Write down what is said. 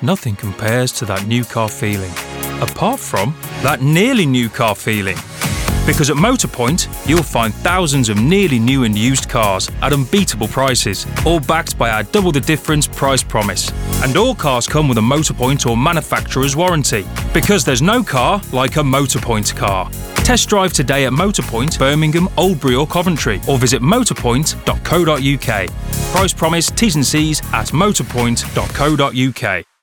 nothing compares to that new car feeling. Apart from that nearly new car feeling. Because at Motorpoint, you'll find thousands of nearly new and used cars at unbeatable prices, all backed by our double the difference price promise. And all cars come with a Motorpoint or manufacturer's warranty. Because there's no car like a Motorpoint car. Test drive today at Motorpoint, Birmingham, Oldbury or Coventry, or visit motorpoint.co.uk. Price promise, T's and C's at motorpoint.co.uk.